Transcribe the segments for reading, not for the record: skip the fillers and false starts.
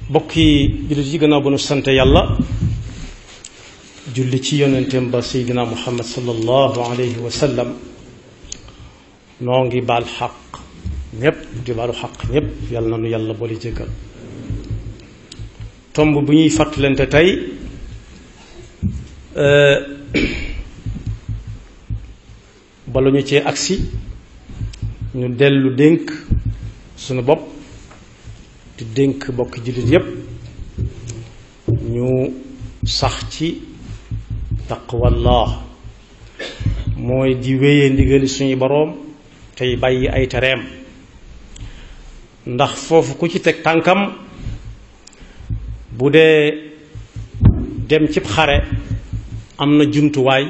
bokki jullit yi gannaaw bu nu sante yàlla julli ci yonenteem ba seydina muhammad sallallahu alayhi wa sallam noo ngi baal xaq ñépp di baalu xaq ñépp yàlla na nu yàlla boole jéggal tomb bu ñuy fàttalante tey bala ñu cee agsi ñu dellu dénk sunu bopp di dénk bokki jullit yépp ñu sax ci taqwallah mooy di wéyee ndigali suñu boroom tey bàyyi ay tereem ndax foofu ku ci teg tànkam bu dee dem cib xare am na jumtuwaay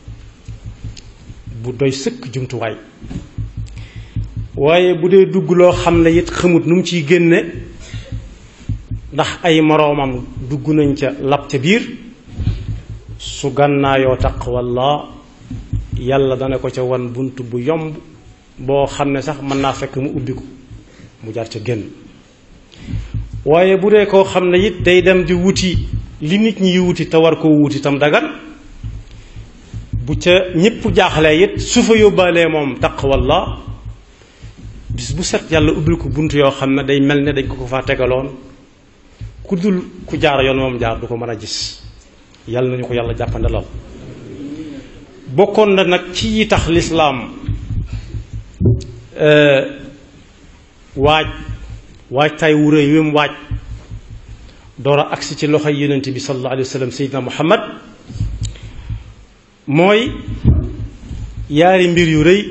bu doy sëkk jumtuwaay waaye bu dee dugg loo xam ne it xamut nu mu ciy génne ndax ay moroomam dugg nañ ca lab ca biir su gànnaayoo taqwallah yàlla dana ko ca wan bunt bu yomb boo xam ne sax mën naa fekk mu ubbi ko mu jaar ca génn waaye bu dee koo xam ne it day dem di wuti li nit ñi wuti te war koo wuti tam dagan bu ca ñépp jaaxlee it su fa yóbbaalee moom taqwallah bis bu set yàlla ubbil ko bunt yoo xam ne day mel ne dañ ko faa tegaloon ku dul ku jaar yoon moom jaar du ko mën a gis yàlla nañu ko yàlla jàppandalal bokkoon na nag ci yi tax lislaam waaj tay wu rëy wi mu waaj door a agsi ci loxoy yonent bi sallallahu alayhi wa sallam seydina muhammad mooy yaari mbir yu rëy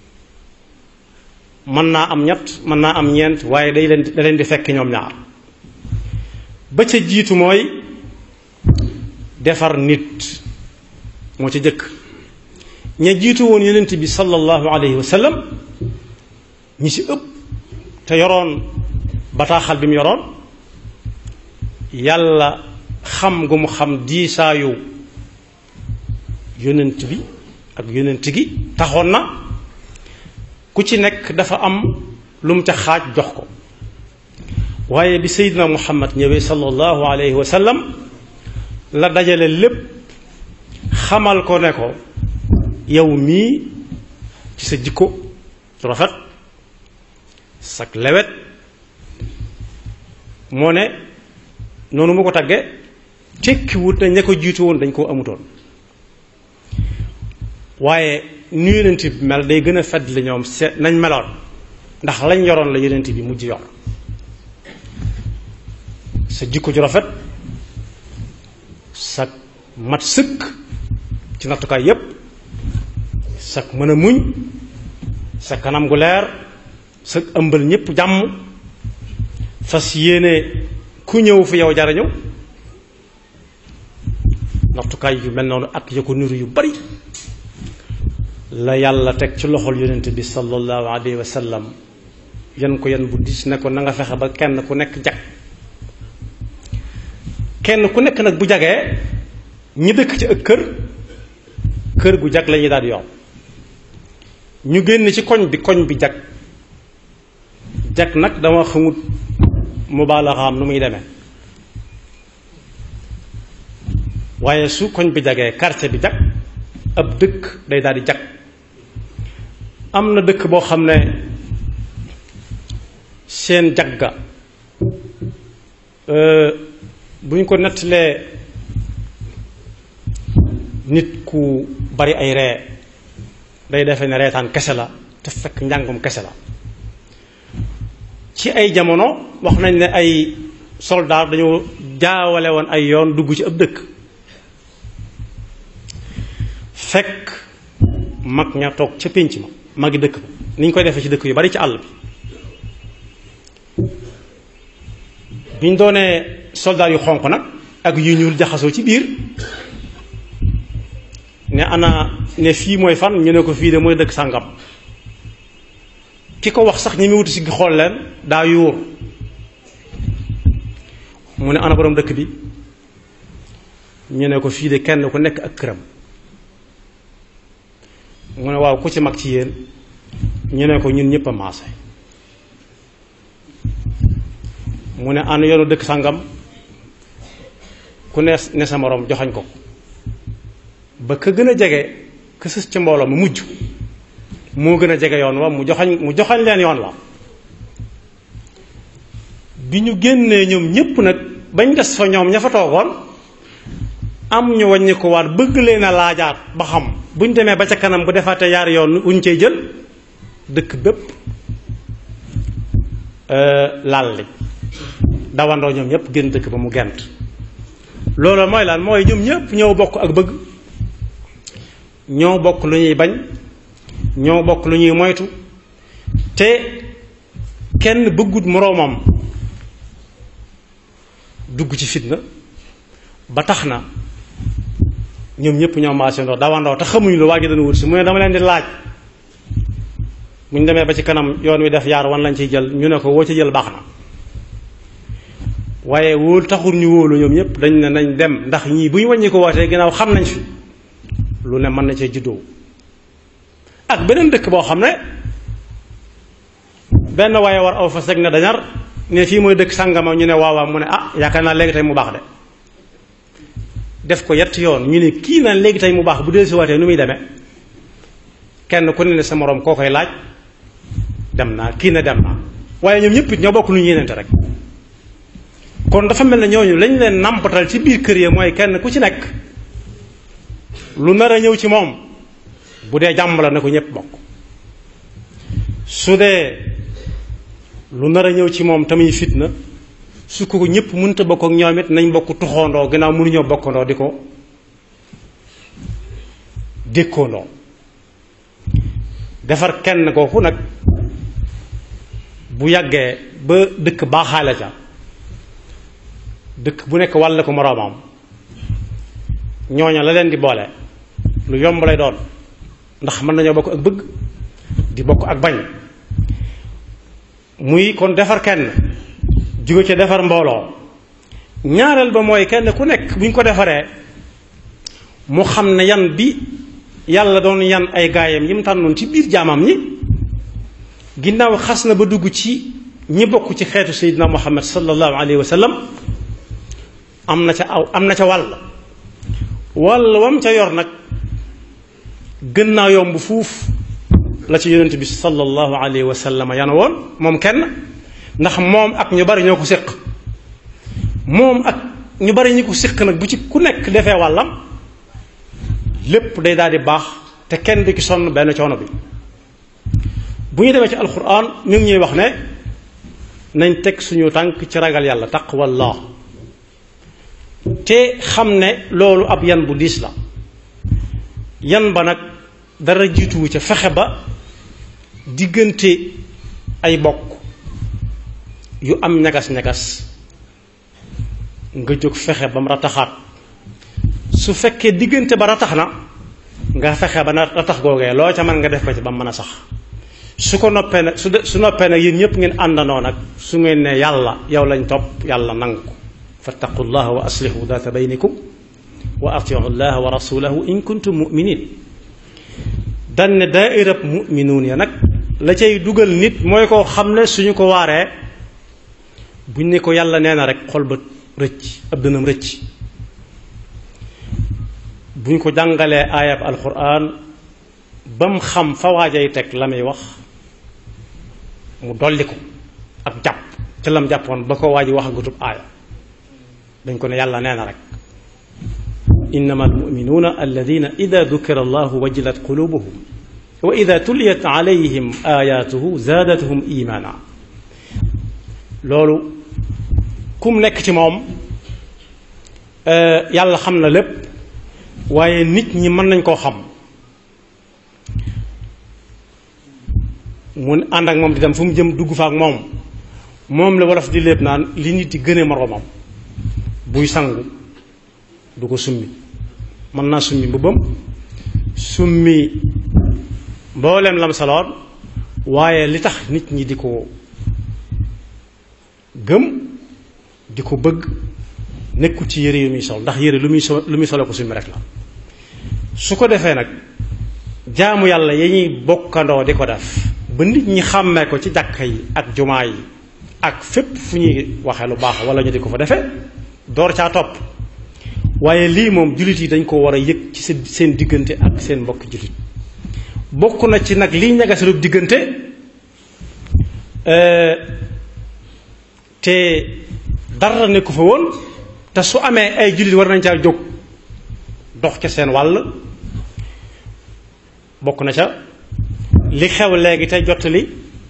mën naa am ñett mën naa am ñeent waaye da leen di fekk ñoom ñaar ba ca jiitu mooy defar nit moo ca jëkk ña jiitu woon yonent bi sallallahu alayhi wa sallam ñi ci ëpp te yoroon bataaxal bi mu yoroon yàlla xam gu mu xam diisaayu yonent bi ak yonent gi taxoon na ku ci nekk dafa am lu mu ca xaaj jox ko waaye bi seydina muhammad ñëwee sallallahu alayhi wa sallam la dajale lépp xamal ko ne ko yow mii ci sa jikko su rafet sak lewet moo ne noonu mu ko tagge tekki wut na ña ko jiitu woon dañ koo amutoon waaye nu yonent bi mel day gën a fedd li ñoom seet nañ meloon ndax lañ yoroon la yonent bi mujj yor sa jikko ju rafet sa mat sëkk ci nattukaay yépp sa mën a muñ sa kanam gu leer sa ëmbal ñépp jàmm fas yéene ku ñëw fi yow jariñu nattukaay yu mel noonu ak ya ko niru yu bari la yàlla teg ci loxol yonent bi sallallahu alayhi wa sallam yan ko yan bu dis ne ko na nga fexe ba kenn ku nekk jag kenn ku nekk nag bu jagee ñi dëkk ci ak kër gu jag lañuy daal di yow ñu génn ci koñ bi jag nag dama xamut mubaalaxaam nu muy demee waaye su koñ bi jagee quartier bi jag ab dëkk day daal di jag am na dëkk boo xam ne seen jagga bu ñu ko nettalee nit ku bari ay ree day defe ne reetaan kese la te fekk njàngum kese la ci ay jamono wax nañ ne ay soldaar dañoo jaawale woon ay yoon dugg ci ab dëkk fekk mag ña toog ca pénc ma magi dëkk ba ni ñu koy defee ci dëkk yu bari ci àll bi ñu doonee soldaar yu xonq nag ak yu ñuul jaxasoo ci biir ne fii mooy fan ñu ne ko fii de mooy dëkk sàngam ki ko wax sax ñi mu wuti si xool leen daa yuur mu ne ana borom dëkk bi ñu ne ko fii de kenn ku nekk ak këram mu ne waaw ku ci mag ci yéen ñu ne ko ñun ñëpp a maase mu ne ànd yoonu dëkk sàngam ku ne sa moroom joxañ ko ba ka gën a jege ka sës ci mbooloo mu mujj moo gën a jege yoon wa mu joxañ leen yoon wa. bi ñu génnee ñoom ñépp nag bañ des fa ñoom ña fa toogoon am ñu wàññi ko waat bëgg leen a laajaat ba xam buñ demee ba ca kanam bu defaatee yaari yoon uñ cey jël dëkk bépp laal li dawandoo ñoom ñëpp génn dëkk ba mu gent. loolu mooy lan mooy ñoom ñëpp ñoo bokk ak bëgg, ñoo bokk lu ñuy bañ, ñoo bokk lu ñuy moytu, te kenn bëggut moroomam dugg ci fitna ba tax na ñoom ñëpp ñoo maasandoo dawandoo te xamuñu lu waa ji dana wut si mu ne dama leen di laaj bu ñu demee ba ci kanam yoon wi def yaar wan lañ ciy jël ñu ne ko woo ci jël baax na. waaye wóolu taxul ñu wóolu ñoom ñëpp dañ ne nañ dem ndax ñii bu ñu wàññi ko wootee ginnaaw xam nañ fi lu ne mën na cee juddoo. ak beneen dëkk boo xam ne benn waaye war aw fas rek ne dañar ne fii mooy dëkk sàngama ñu ne waawaa mu ne yaakaar naa léegi tey mu baax de def ko yett yoon ñu ne kii naan léegi tey mu baax bu dee si waatee nu muy demee kenn ku ne sa moroom koo koy laaj dem naa kii ne dem naa waaye ñoom ñëpp it ñoo bokk lu ñu yéenante rek. kon dafa mel ne ñooñu lañ leen nàmpatal ci biir kër yi mooy kenn ku ci nekk lu nar a ñëw ci moom bu dee jàmm la na ko ñëpp bokk, su dee lu nar a ñëw ci moom tamuy fitna su ko ñëpp mënta bokk ak ñoom it nañ bokk tuxoondoo gannaaw mënuñoo bokkandoo di ko dékkoondoo. defar kenn kooku nag bu yàggee ba dëkk baaxaale ca dëkk bu nekk wàll ko moroomam ñooña la leen di boole lu yomb lay doon ndax mën nañoo bokk ak bëgg di bokk ak bañ. muy kon defar kenn jóge ca defar mbooloo. ñaareel ba mooy kenn ku nekk bu ñu ko defaree mu xam ne yan bi yàlla doon yan ay gaayam yi mu tànnoon ci biir jaamam ñi ginnaaw xas na ba dugg ci ñi bokk ci xeetu Seydina Muhammad sallallahu alayhi wa sallam am na ca wàll wam ca yor nag gën naa yomb fuuf la ci yonent bi sallallahu alayhi wa sallam yan woon moom kenn, ndax moom ak ñu bari ñoo ko séq. moom ak ñu bari ñi ko séq nag bu ci ku nekk defee wàllam lépp day daal di baax te kenn du ki sonn benn coono bi. bu ñu demee ci alquran mi ngi ñuy wax ne nañ teg suñu tànk ci ragal yàlla taqwallah te xam ne loolu ab yan bu diis la. yan ba nag dara jiituwu ca fexe ba diggante ay bokk yu am ñagas-ñagas nga jóg fexe ba mu rataxaat. su fekkee diggante ba ratax na nga fexe ba na ratax googee loo ca mën nga def ko ci ba mu mën a sax. su ko noppee nag su noppee nag yéen ñëpp ngeen àndandoo nag su ngeen ne yàlla yow lañ topp yàlla nangu ko fattaqullaha wa aslihu daata baynikum wa atiu llaha wa rasulahu in kuntum muminin. dañ ne daairab muminuun ya nag la cay dugal nit mooy koo xam ne suñu ko waaree buñ ne ko yàlla nee na rek xol ba rëcc ab dënam rëcc. buñ ko jàngalee aayab alquran ba mu xam fa waajay teg la muy wax mu dolli ko ak jàpp ca lam jàppoon ba ko waaji wax agutub aaya dañ ko ne yàlla nee na rek innama almuminuuna alladina ida dukira allahu wajilat qulubuhum wa ida tuliyat alayhim ayatuhu zaadatuhum imaana. loolu kum nekk ci moom yàlla xam na lépp waaye nit ñi mën nañ koo xam. mu ànd ak moom di dem fu mu jëm dugg fa ak moom la wolof di lépp naan li nit di gëne moroomam buy sangu du ko summi mën naa summi mbubbam summi mboolem lam saloon waaye li tax nit ñi di ko gëm di ko bëgg nekkul ci yére yu muy sol ndax yére lu muy solo ko summi rek la. su ko defee nag jaamu yàlla ya ñuy bokkandoo di ko def ba nit ñi xàmmee ko ci jàkka yi ak jumaa yi ak fépp fu ñuy waxee lu baax wala ñu di ko fa defee door caa topp waaye lii moom jullit yi dañ ko war a yëg ci seen diggante ak seen mbokk jullit bokk na ci nag liy ñagasalub diggante te dara nekku fa woon te su amee ay jullit war nañ caa jóg dox ca seen wàll bokk na ca li xew léegi tey jottali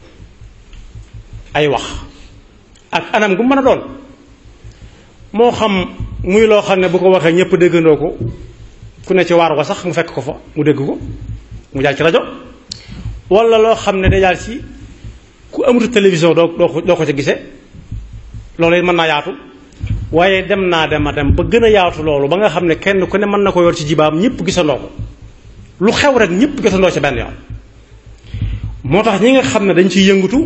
ay wax ak anam gu mën a doon moo xam muy loo xam ne bu ko waxee ñëpp déggandoo ko ku ne ci waar wa sax mu fekk ko fa mu dégg ko mu jaar ci rajo wala loo xam ne day jaar ci ku amatu télévision doo ko ca gisee loolu it mën naa yaatu waaye dem naa dem ba gën a yaatu loolu ba nga xam ne kenn ku ne mën na ko yor ci jibaam ñëpp gisandoo ko lu xew rek ñëpp gisandoo ci benn yoon moo tax ñi nga xam ne dañ ciy yëngatu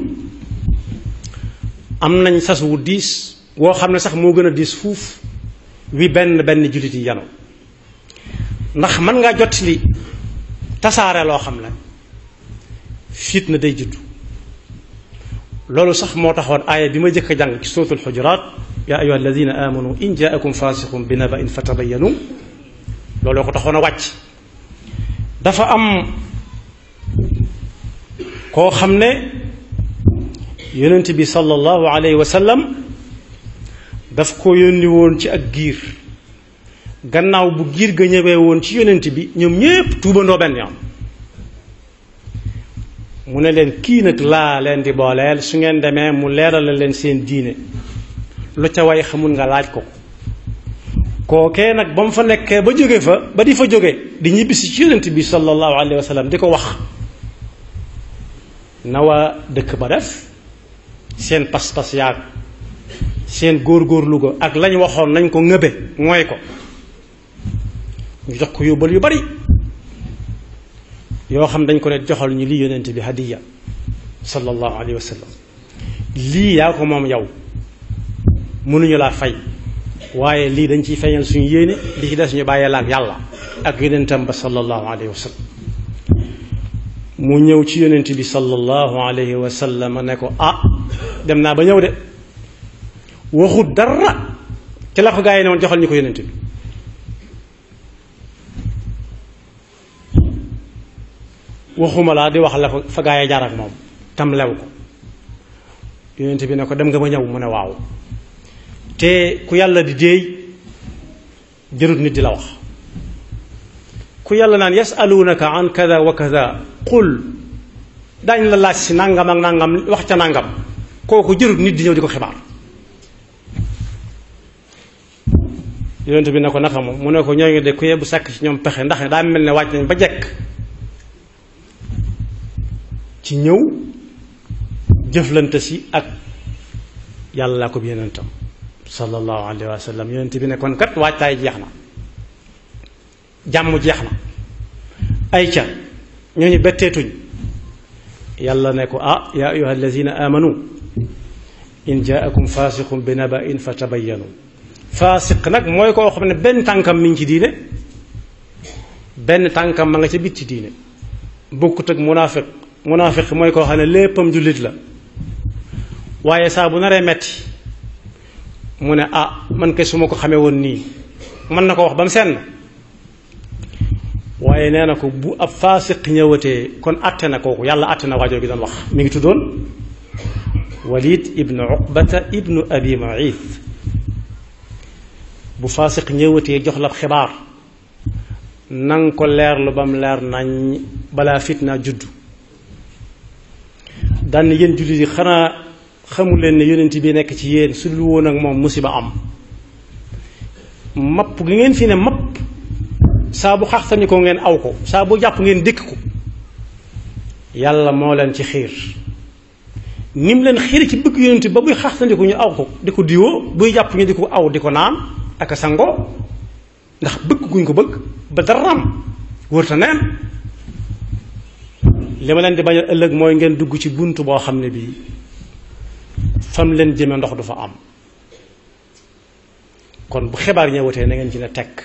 am nañ sas wu diis woo xam ne sax moo gën a diis fuuf wi benn jullit yi yanu ndax mën ngaa jot li tasaare loo xam ne fitna day juddu loolu sax moo taxoon aaya bi ma jëkk a jàng ci suuratul xujuraat yaa ayyuha alladina amanu in jaakum fasiqun bi naba'in fatabayyanu looloo ko taxoon a wàcc dafa am koo xam ne yonent bi sallallahu alayhi wa sallam daf ko yónni woon ci ak giir gannaaw bu giir ga ñëwee woon ci yonent bi ñoom ñépp tuubandoo benn yoon mu ne leen kii nag laa leen di booleel su ngeen demee mu leeral leen seen diine lu ca way xamul nga laaj ko kookee nag ba mu fa nekkee ba jóge fa ba di fa jóge di ñibbisi ci yonent bi sallallahu alayhi wa sallam di ko wax na waa dëkk ba def seen pas-pas yaag seen góor-góorlu ga ak lañ waxoon nañ ko ŋëbe mooy ko ñu jox ko yóbbal yu bari yoo xam dañ ko ne joxal ñu lii yonent bi hadiya sallallahu alayhi wa sallam lii yaa ko moom yow mënuñu laa fay waaye lii dañ ciy feeñal suñu yéene di ci des ñu bàyyee la ak yàlla ak yonentam ba sallallahu alayhi wa sallam mu ñëw ci yonent bi sallallahu alayhi wa sallam ne ko dem naa ba ñëw de waxut dara ci la ko gaa yi ne woon joxal ñu ko yonent bi waxuma laa di wax la ko fa gaa yi jaar ak moom tam lew ko yonent bi ne ko dem nga ba ñëw mu ne waaw te ku yàlla di déey jërut nit di la wax ku yàlla naan yasalunaka an kada wa kada qul daañ la laaj si nangam ak nangam wax ca nangam kooku jërut nit di ñëw di ko xibaar yonent bi ne ko naka moom mu ne ko ñooñu de ku yebbu sàkk ci ñoom pexe ndax daa mel ne wàcc nañ ba jekk ci ñëw jëflante si ak yàlla ko bi yonentam sallallahu alayhi wa sallam yonent bi ne kon kat waajtaay jeex na jàmm jeex na ay ca ñooñu betteetuñ yàlla ne ko yaa ayyuha allazina amanu in jaakum fasiqun bi naba'in fatabayyanu faasiq nag mooy koo xam ne benn tànkam mi ngi ci diine benn tànkam ma nga ca bitti diine bokkut ak munaafiq mooy koo xam ne léppam jullit la waaye saa bu naree metti mu ne man kay su ma ko xamee woon nii mën na ko wax ba mu senn waaye nee na ko bu ab faasiq ñëwatee kon atte na kooku yàlla atte na waajoo gi doon wax mi ngi tuddoon Walid ibnu Uqbata ibnu Abi Mu'ayth bu faasiq ñëwatee jox la xibaar nang ko leerlu ba mu leer nañ balaa fitna juddu daan yéen jullit yi xanaa xamul leen ne yonent bi nekk ci yéen su lu woon ak moom musiba am mapp gi ngeen fi ne mapp saa bu xaxtani ko ngeen aw ko saa bu jàpp ngeen dëkk ko yàlla moo leen ci xiir ni mu leen xiir ci bëgg yonent ba buy xaxtandi ko ñu aw ko di ko diwoo buy jàpp ñu di ko aw di ko naan ak a sangoo ndax bëgg guñ ko bëgg ba daraam wërta neen li ma leen di bañal ëllëg mooy ngeen dugg ci bunt boo xam ne bii fam leen jëme ndox du fa am kon bu xibaar ñëwatee na ngeen ci ne tekk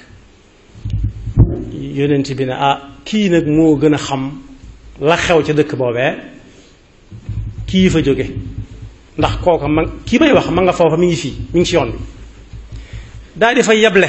yonent bi ne kii nag moo gën a xam la xew ca dëkk boobee kii fa jóge ndax kooka ma kii may wax ma nga foofa mi ngi fii mi ngi ci yoon bi daal di fa yeble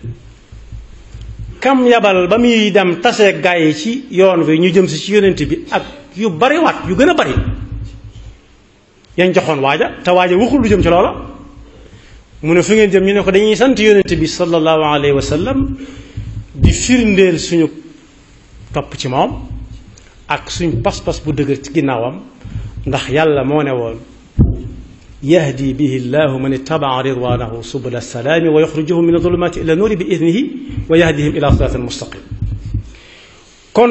kam yabal ba muy dem tasee gaa yi ci yoon wi ñu jëm si ci yonent bi ak yu bari waat yu gën a bari yañ joxoon waaja te waaja waxul lu jëm ci loola mu ne fu ngeen jëm ñu ne ko dañuy sant yonent bi sallallahu alayhi wa sallam di firndeel suñu topp ci moom ak suñ pas-pas bu dëgër ci ginnaawam ndax yàlla moo ne woon yahdi bihi llahu man ittabaa ridwanahu subula salaami wa yuxrijuhum min adulumati ila nuuri bi idnihi wa yahdihim ila siraatin mustaqim kon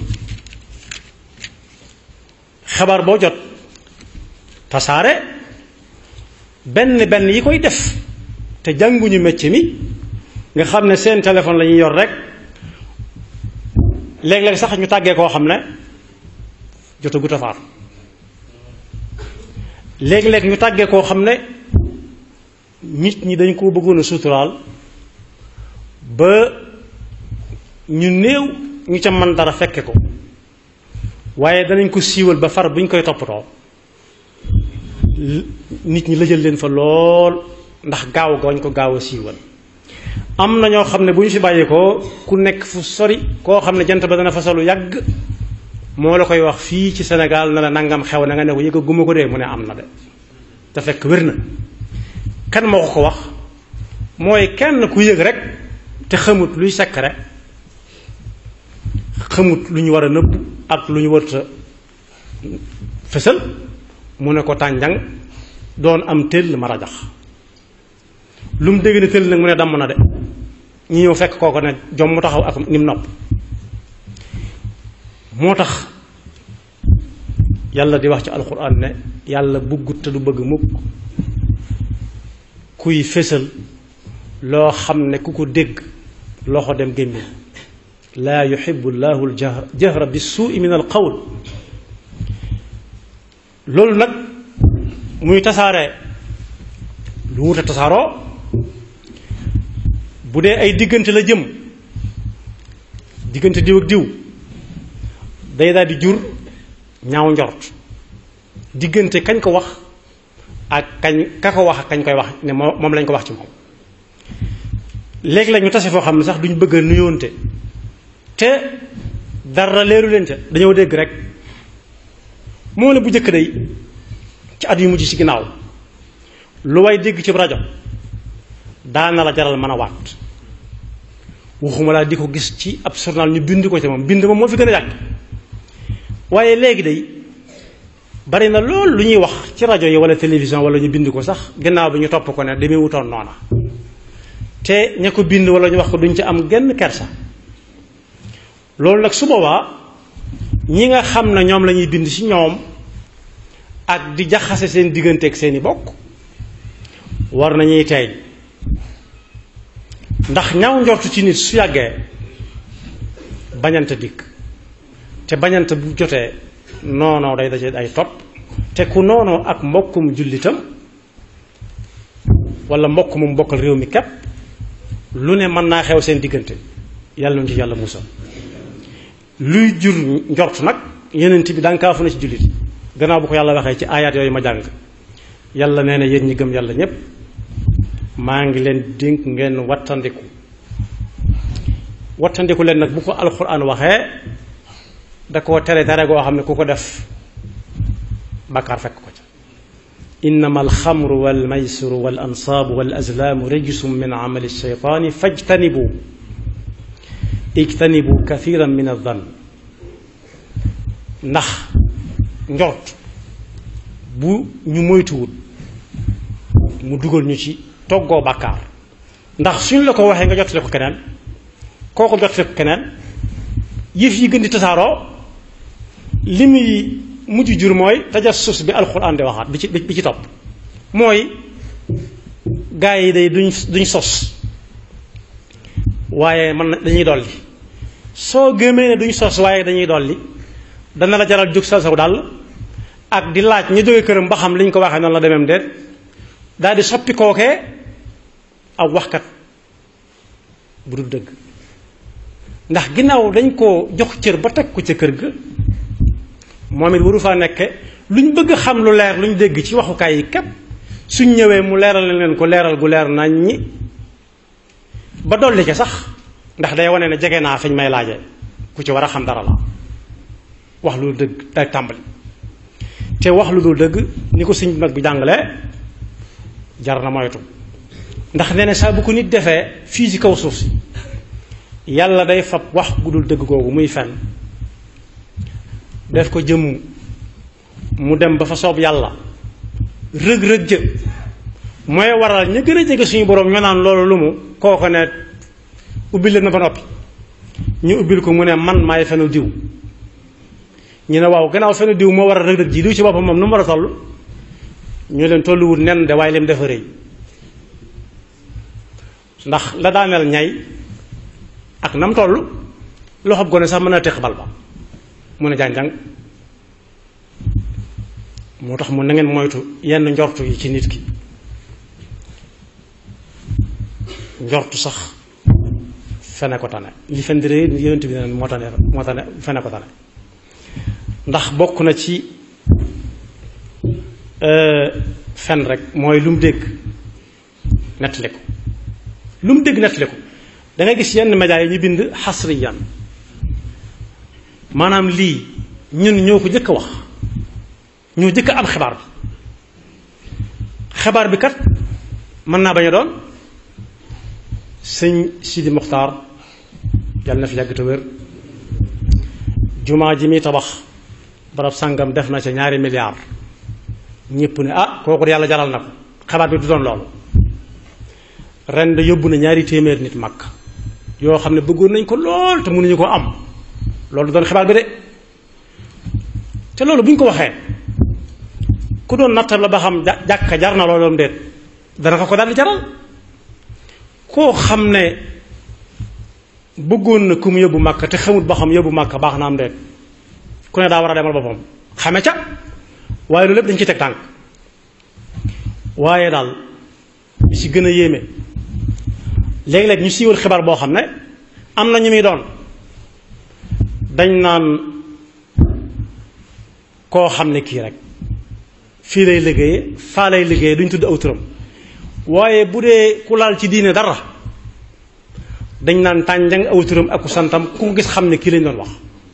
xabaar boo jot tasaare benn yi koy def te jànguñu métier mi nga xam ne seen téléphone la ñuy yor rek léeg-léeg sax ñu tàggee koo xam ne jotagut a faar léeg-léeg ñu tàggee koo xam ne nit ñi dañ koo bëggoon a suturaal ba ñu néew ñu ca mën dara fekke ko waaye danañ ko siiwal ba far buñ koy toppatoo nit ñi lëjal leen fa lool ndax gaaw gawañ ko gaaw a siiwal am na ñoo xam ne bu ñu fi bàyyi ko ku nekk fu sori koo xam ne jant ba dana fa solu yàgg moo la koy wax fii ci Sénégal na la nangam xew na nga ne ko yëg a guma ko dee mu ne am na de te fekk wér na kan moo ko wax mooy kenn ku yëg rek te xamut luy secret xamut lu ñu war a nëbb ak lu ñu warta fësal mu ne ko tànjang doon am tëll ma rajax lu mu dégg ne tëll nag mu ne damm na de ñu ñëw fekk kooko ne jom mu taxaw ak nim nopp moo tax yàlla di wax ci alxuraan ne yàlla buggut te du bëgg mukk kuy fésal loo xam ne ku ko dégg loxo dem gémmiñ laa yuhibbu llahu al-jahra bis-suu'i min al-qawl loolu nag muy tasaare lu wut a tasaaroo bu dee ay diggante la jëm diggante diw ak diw day daal di jur ñaaw njort diggante kañ ko wax ak kañ ka ko wax ak kañ koy wax ne moom lañ ko wax ci moom léegi la ñu tase foo xam ne sax duñ bëgg a nuyoonte te dara leeru leen ca dañoo dégg rek moo ne bu njëkk day ci at yu mujj ci ginnaaw lu way dégg ci rajo daana la jaral mën a waat waxuma laa di ko gis ci ab journal ñu bind ko ci moom bind moom moo fi gën a yàgg waaye léegi day bari na lool lu ñuy wax ci rajo yi wala télévision wala ñu bind ko sax gannaaw bi ñu topp ko ne demee wutoon noona te ña ko bind wala ñu wax ko duñ ci am genn kersa loolu nag su boobaa ñi nga xam ne ñoom la ñuy bind ci ñoom ak di jaxase seen diggante ak seeni bokk war nañuy teey ndax ñaaw njortu ci nit su yàggee bañante dikk te bañante bu jotee noonoo day daje ay topp te ku noonoo ak mbokkum jullitam wala mbokk mu bokkal réew mi képp lu ne mën naa xew seen diggante yàlla nañu ci yàlla musal luy jur njort nag yenent bi dànkaafu na ci jullit gannaaw bu ko yàlla waxee ci aayaat yooyu ma jàng yàlla nee na yéen ñi gëm yàlla ñépp maa ngi leen dénk ngeen wattandiku leen nag bu ko alxuraan waxee da koo tere goo xam ne ku ko def bàkkaar fekk ko ca innama alxamru walmaysiru wal ansaabu wal azlaamu rijsum min amali shaytaani ijtanibu kathiran min adh-dhann ndax njort bu ñu moytuwul mu dugal ñu ci toggoo bàkkaar ndax suñ la ko waxee nga jottale ko keneen kooku jottale ko keneen yëf yi gën di tasaaroo li muy mujj jur mooy tajassus bi alxuraan di waxaat bi ci topp mooy gaa yi day duñ sos waaye man dañuy dolli soo gëmee ne duñ sos waaye dañuy dolli dana la jaral jóg saw dal ak di laaj ñu jóge këram ba xam liñ ko waxee noonu la demeem déet daal di soppi kookee ab waxkat bu dul dëgg ndax ginnaaw dañ ko jox cër ba teg ko ca kër ga moom it waru faa nekke luñ bëgg xam lu leer luñ dégg ci waxukaay yi képp suñ ñëwee mu leeral leen ko leeral gu leer nañ ñi ba dolli ca sax ndax day wane ne jege naa fañ may laaje ku ci war a xam dara la wax lu dëgg day tàmbali te wax lu dul dëgg ni ko sëñ mag bi jàngalee jar na moytu ndax nee na saa bu ko nit defee fii ci kaw suuf si yàlla day fab wax gu dul dëgg googu muy fen def ko jëmm mu dem ba fa soob yàlla rëg-rëg jë mooy waral ña gën a jege suñu boroom ñoo naan loolu lu mu kooko ne ubbil leen ma ba noppi ñu ubbil ko mu ne man maay fenu diw ñu ne waaw gannaaw fenu diw moo war a rëg-rëg ji diw ci boppam moom nu mu war a toll ñu leen tolluwut nen de waaye leen dafa rëy ndax la daaneel ñay ak nam toll loxob gone sax mën a teq bal ba mu ne jàng-jàng moo tax mu na ngeen moytu yenn njortu yi ci nit ki njortu sax fene ko tane li fen di rëy yonent bi ne moo tane fene ko tane ndax bokk na ci fen rek mooy lu mu dégg nettali ko lu mu dégg nettali ko da ngay gis yenn médias yi ñu bind xasriyan maanaam lii ñun ñoo ko jëkk a wax ñoo jëkk a am xibaar bi kat mën naa bañ a doon sëñ Sidi Muxtaar yàlla na fi yàgg te wér jumaa ji muy tabax barab sàngam def na ca 2 milliards ñépp ne kooku yàlla jaral na ko xibaar bi du doon loolu ren de yóbbu na 200 nit Makka yoo xam ne bëggoon nañ ko lool te mënuñu ko am loolu doon xibaar bi de te loolu bu ñu ko waxee ku doon nattal la ba xam jàkka jar na loolu déet dana ko daal di jaral koo xam ne bëggoon na ku mu yóbbu Makka te xamut ba xam yóbbu Makka baax na am déet ku ne daa war a demal boppam xame ca waaye loolu lépp dañ ci teg tànk waaye daal li ci gën a yéeme léeg-léeg ñu siiwal xibaar boo xam ne am na ñu muy doon dañ naan koo xam ne kii rek fii lay liggéeye faa lay liggéeye duñ tudd aw turam waaye bu dee ku laal ci diine dara dañ naan tànjang aw turam ak ku santam ku ko gis xam ne kii lañ doon wax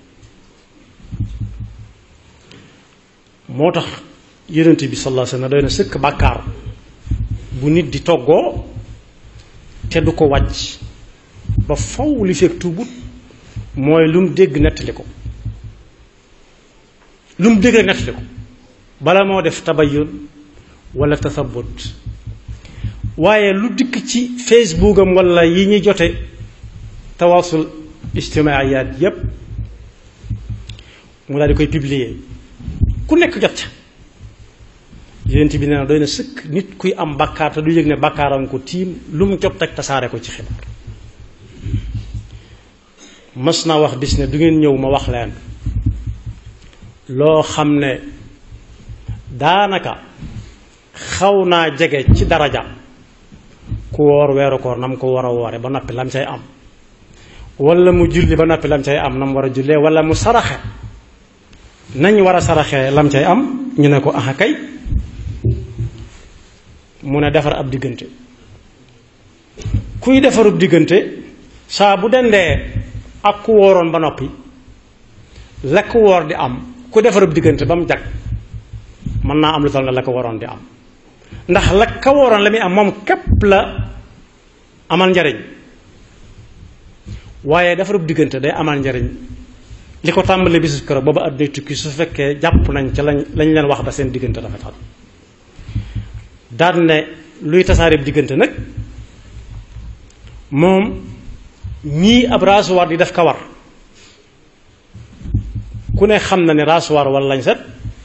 moo tax yonent bi sallallahu alayhi wasallam doy na sëkk bàkkaar bu nit di toggoo te du ko wàcc ba faw li fekk tuubut mooy lu mu dégg nettali ko lu mu dégg rek nettali ko bala moo def tabayyun wala tasabut waaye lu dikk ci Facebook am wala yi ñuy jote tawaasul ijtimaayaat yépp mu daal di koy publier ku nekk jot ca yonent bi nee na doy na sëkk nit kuy am bàkkaar te du yëg ne bàkkaaram ko tiim lu mu jot rek tasaare ko ci xibaar mas naa wax bis ne du ngeen ñëw ma wax leen loo xam ne daanaka xaw naa jege ci daraja ku woor weeru koor na mu ko war a woore ba noppi lam cay am wala mu julli ba noppi lam cay am na mu war a jullee wala mu saraxe nañ war a saraxee lam cay am ñu ne ko aha kay mu ne defar ab diggante kuy defarub diggante saa bu dendee ak ku wooroon ba noppi la ku woor di am ku defarub diggante ba mu jag mën naa am lu toll ne la ko waroon di am ndax la ka wooroon la muy am moom képp la amal njariñ waaye defarub diggante day amal njariñ li ko tàmbalee bisu kër booba at day tukki su fekkee jàpp nañ ca lañ leen wax ba seen diggante rafetal daan ne luy tasaareeb diggante nag moom ñii ab raasuwaar di def kawar ku ne xam na ne raasuwaar wala lañ set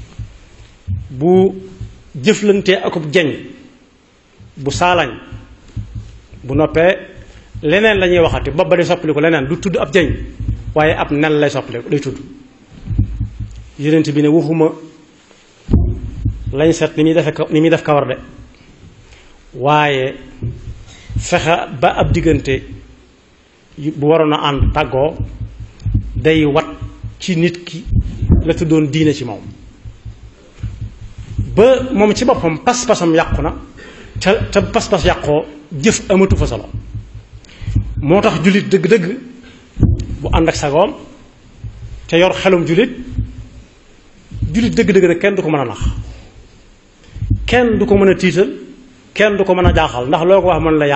bu jëflantee akub jeñ bu saalañ bu noppee leneen la ñuy waxati bopp ba di soppaliku leneen du tudd ab jeñ waaye ab nen lay soppaliku lay tudd yonent bi ne waxuma lañ set ni muy def kawar de waaye fexe ba ab diggante bu waroon a ànd tàggoo day wat ci nit ki la tuddoon diine ci moom ba moom ci boppam pas-pasam yàqu na te pas-pas yàqoo jëf amatu fa solo. moo tax jullit dëgg-dëgg bu ànd ak sagoom te yor xelum jullit dëgg-dëgg nag kenn du ko mën a nax, kenn du ko mën a tiital, kenn du ko mën a jaaxal, ndax loo ko wax mën la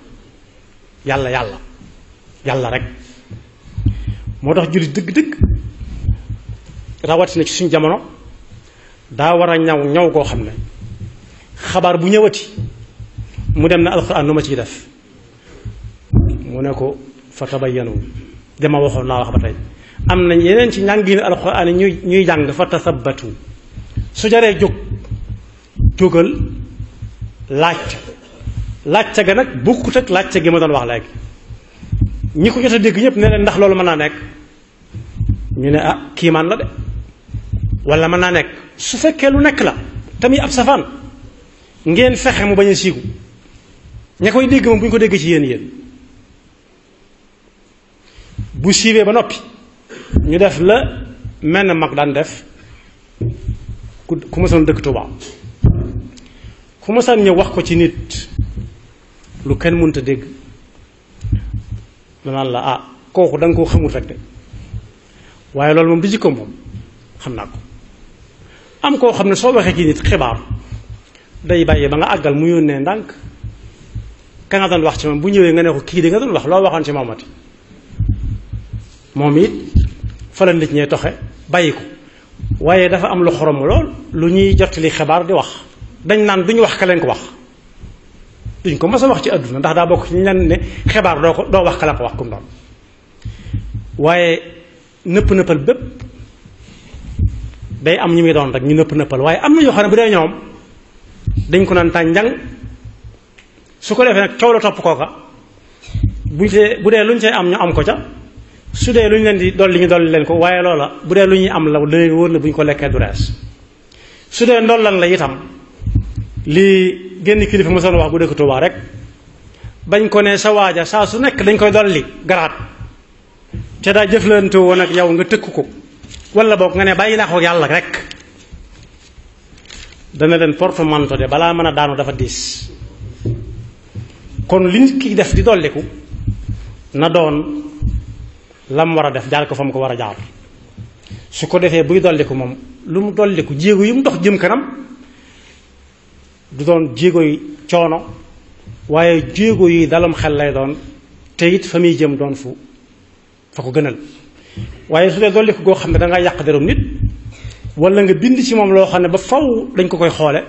yàlla rek. moo tax jullit dëgg-dëgg rawatina ci suñ jamono daa war a ñaw koo xam ne xabaar bu ñëwati mu dem na alxuraan nu ma ciy def mu ne ko fa tabayyanu dama waxoon naa wax ba tey am na yeneen ci njàngin alxuraan yi ñuy jàng fa tasabbatu su jaree jógal laajte ga nag bokkut ak laajte gi ma doon wax léegi. ñi ko jot a dégg ñëpp ne leen ndax loolu mën naa nekk ñu ne kiimaan la de wala mën naa nekk. su fekkee lu nekk la tamit ab safaan ngeen fexe mu bañ a siigu ña koy dégg moom bu ñu ko dégg ci yéen bu siiwee ba noppi ñu def la mel na mag daan def ku mësoon dëkk Tuubaa ku mësaan ñëw wax ko ci nit lu kenn mënta dégg danaan la kooku da nga koo xamul rek de waaye loolu moom du jikkoom moom xam naa ko. am koo xam ne soo waxee ci nit xibaar day bàyyi ba nga àggal mu yónnee ndànk ka nga doon wax ci moom bu ñëwee nga ne ko kii di nga doon wax loo waxoon ci moomati moom it fa la nit ñee toxe bàyyi ko. waaye dafa am lu xorom lool lu ñuy jottali xibaar di wax dañ naan duñu wax ka leen ko wax duñ ko mës a wax ci àdduna ndax daa bokk ci ñu leen ne xibaar doo wax ka la ko wax kum doon. waaye nëppal bépp day am ñu muy doon rek ñu nëppal waaye am na ñoo xam ne bu dee ñoom dañ ko naan tànjang su ko defee nag coow la topp kooka bu dee lu ñu cay am ñu am ko ca su dee lu ñu leen di dolli ñu dolli leen ko waaye loola bu dee lu ñuy am la leen wóor na bu ñu ko lekkee du rees. su dee ndollan la itam li génn kilifa ma soon wax bu dëkk Tuubaa rek bañ ko ne sa waaja saa su nekk dañ koy dolli garaat te daa jëflante woon ak yow nga tëkk ko wala boog nga ne bàyyi naa ko yàlla rek dana leen portemanteau de balaa mën a daanu dafa diis. kon li nit ki def di dolliku na doon lam war a def jaar ko fa mu ko war a jaar su ko defee buy dolliku moom lu mu dolliku jéego yu mu dox jëm kanam du doon jéego yi coono waaye jéego yi dalam xel lay doon te it fa muy jëm doon fa ko gënal. waaye su dee dolliku goo xam ne dangay yàq derum nit wala nga bind ci moom loo xam ne ba faw dañ ko koy xoole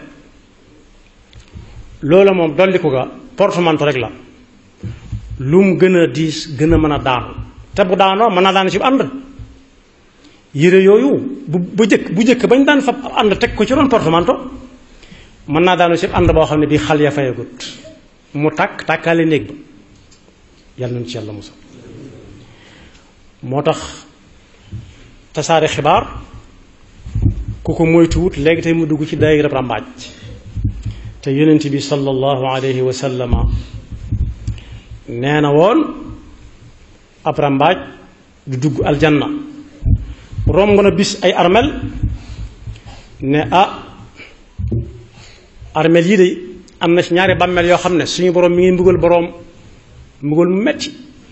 loola moom dolliku ga portemanteau rek la lu mu gën a diis gën a mën a daanu te bu daanoo mën naa daanu ci ànd. yére yooyu bu jëkk bañ daan fab ànd teg ko ci ron portemanteau mën naa daanu ci ànd boo xam ne bii xal ya fayagut mu tàkkaale néeg ba yàlla nañu ci yàlla musal. moo tax tasaare xibaar ku ko moytuwut léegi tey mu dugg ci daayira rambaaj te yonent bi sallallahu alayhi wa sallama nee na woon ab rambaaj du dugg aljanna. romb na bis ay armel ne armel yii de am na ci ñaari bàmmeel yoo xam ne suñu borom mi ngi mbugal mu metti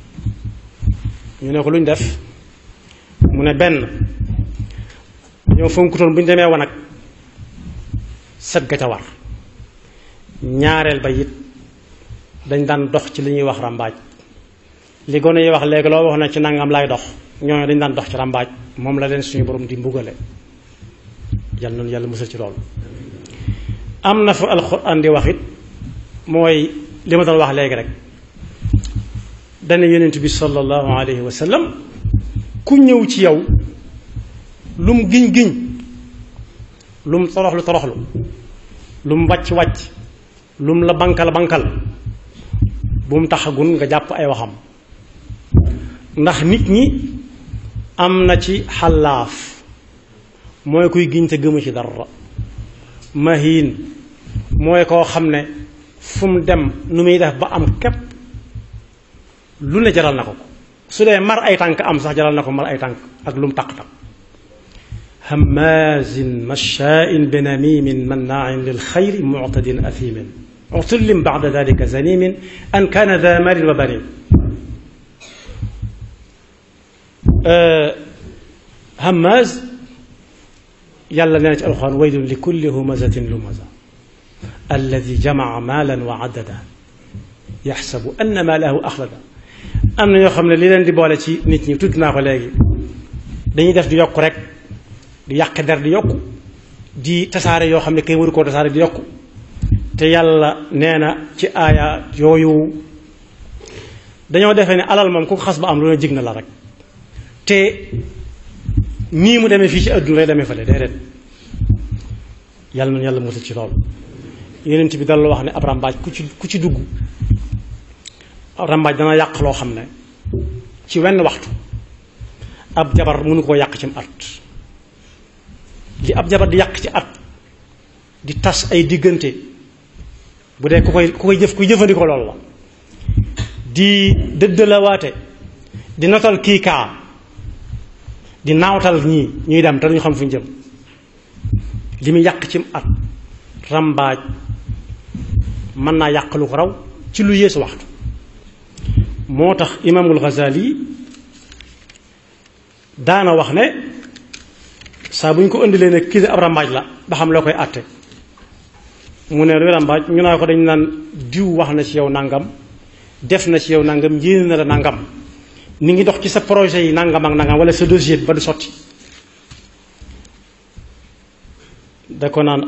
ñu ne ko luñ def mu ne benn dañoo fonkutoon bu ñu demee wanag set ga ca war ñaareel ba it dañ daan dox ci li ñuy wax rambaaj li gone yi wax léegi loo wax na ci nangam lay dox ñooñu dañ daan dox ci rambaaj moom la leen suñu borom di mbugale yal na yàlla musal ci loolu. am na fa alxuraan di wax it mooy li ma doon wax léegi rek dana yonent bi sallallahu alayhi wa sallam ku ñëw ci yow lum giñ lum toroxlu lum wàcc lum la bankal bu mu taxagun nga jàpp ay waxam ndax nit ñi am na ci xalaaf mooy kuy giñ te gëmu ci dara mahin mooy koo xam ne fu mu dem nu muy def ba am képp lu ne jaral na ko su dee mar ay tànk am sax jaral na ko mar ay tànk ak lu mu taq hammaazin mashaa'in binamiimin mannaa'in lil xayri mu'tadin athiimin utullin ba'da daalika zaniimin an kaana daa maalin wa baniin. Hammaaz yàlla nee na ci alxuraan waylun li kulli humazatin lumaza alladi jamaca maalan wa addada yaxsabu anna maalahu axlada. am na ñoo xam ne li leen di boole ci nit ñi tudd naa ko léegi dañuy def di yokk rek di yàq der di yokku di tasaare yoo xam ne kay waru koo tasaare di yokku te yàlla nee na ci aaya yooyu dañoo defee ne alal moom ku ko xas ba am lu ne jig na la rek te nii mu demee fii ci àdduna lay demee fële déedéet yàlla na yàlla musal ci loolu. Yonent bi dal la wax ne ab rambaaj ku ci dugg rambaaj dana yàq loo xam ne ci wenn waxtu ab jabar mënu koo yàq ci at. li ab jabar di yàq ci at di tas ay diggante bu dee ku koy jëfandikoo loolu la di dëddalawaate di notal kii kaa di naawtal ñuy dem te duñu xam fu ñu jëm li muy yàq ci at rambaaj mën naa yàq lu ko raw ci lu yéesu waxtu. moo tax imaamul Ghazali daana wax ne saa bu ñu ko indilee ne kii ab rambaaj la ba xam loo koy àtte mu ne luy rambaaj ñu naa ko dañ naan diw wax na ci yow nangam def na ci yow nangam yéene na la nangam ni ngi dox ci sa projet yi nangam ak nangam wala sa dossier bi ba du sotti da ko naan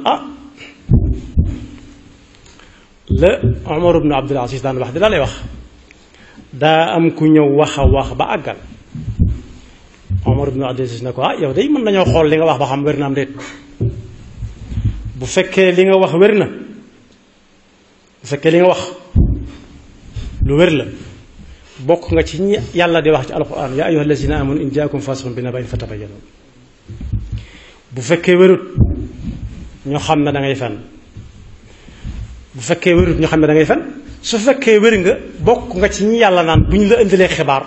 la Omar ibn Abdul Aziz daan wax di la lay wax daa am ku ñëw wax a wax ba àggal Omar ibn Abdul Aziz ne ko yow day mën nañoo xool li nga wax ba xam wér na am déet bu fekkee li nga wax wér na bu fekkee li nga wax lu wér la bokk nga ci ñi yàlla di wax ci alquran yaa ayyuha allazina amanu in jaakum fasiqun bi naba'in fatabayyanu. bu fekkee wérut ñoo xam ne da ngay fen bu fekkee wérut ñoo xam ne da ngay fen su fekkee wér nga bokk nga ci ñi yàlla naan bu ñu la indilee xibaar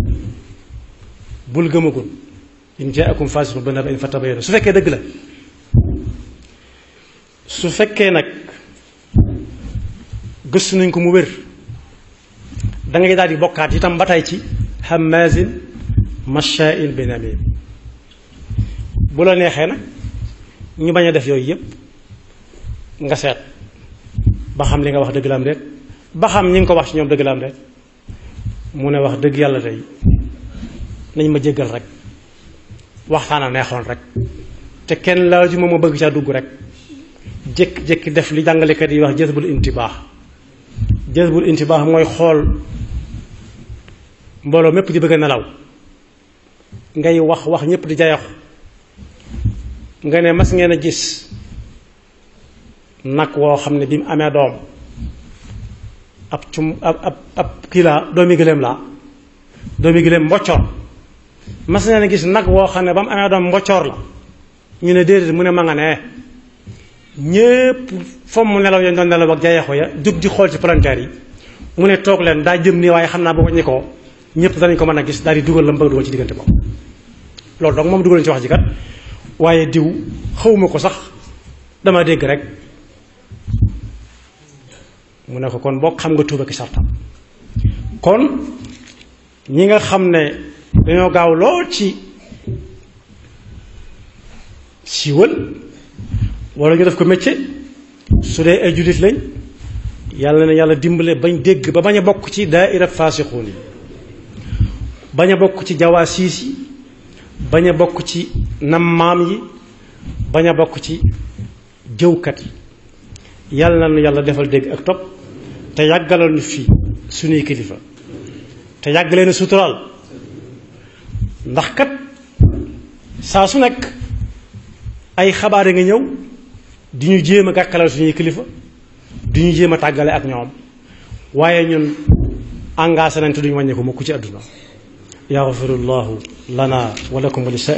bul gëmagul in jaakum fasiqun bi naba'in fatabayyanu su fekkee dëgg la. su fekkee nag gëstu nañ ko mu wér da ngay daal di bokkaat itam ba tey ci hammaazin mashaa'in binamiim. bu la neexee nag ñu bañ a def yooyu yëpp nga seet ba xam li nga wax dëgg la am déet ba xam ñi nga ko wax ci ñoom dëgg la am déet mu ne wax dëgg yàlla tey nañ ma jéggal rek waxtaan a neexoon rek te kenn laaju ma bëgg caa dugg rek jékki-jékki def li jàngalekat yi wax jazbul intibaax. jazbul intibaax mooy xool mbooloo mépp di bëgg a nelaw ngay wax ñëpp di jayaxu nga ne mas ngeen a gis nag woo xam ne bi mu amee doom ab kii laa doomi gëléem mboccoor mas ngeen a gis nag woo xam ne ba mu amee doom mboccoor la ñu ne déedéet mu ne ma nga ne ñépp fomm mu nelaw yañ doon nelaw ak jayeexu ya jóg di xool ci palanteer yi mu ne toog leen daa jëm nii waaye xam naa boo ñi ko ñépp danañ ko mën a gis daal di dugal la mu bëgg dugal ci diggante boobu loolu donc moom dugal ci wax ji kat waaye diw xawma ko sax dama dégg rek mu ne ko kon boo xam nga tuuba ki sartam. kon ñi nga xam ne dañoo gaaw lool ci siiwal wala ñu def ko métier su dee ay jullit lañ yàlla na yàlla dimbale bañ dégg ba bañ a bokk ci daaira faasiquun yi bañ a bokk ci jawaasiis yi bañ a bokk ci nammaam yi bañ a bokk ci jëwkat yi yàlla na yàlla defal dégg ak topp te yàggalal ñu fii suñuy kilifa te yàgg leen suturaal ndax kat saa su nekk ay xabaar yi nga ñëw di ñu jéem a gàkkalal suñuy kilifa di ñu jéem a tàggale ak ñoom waaye ñun engagé nañ te duñu wàññeeku mukk ci àdduna yaxfirullahu lana wa lakum wa li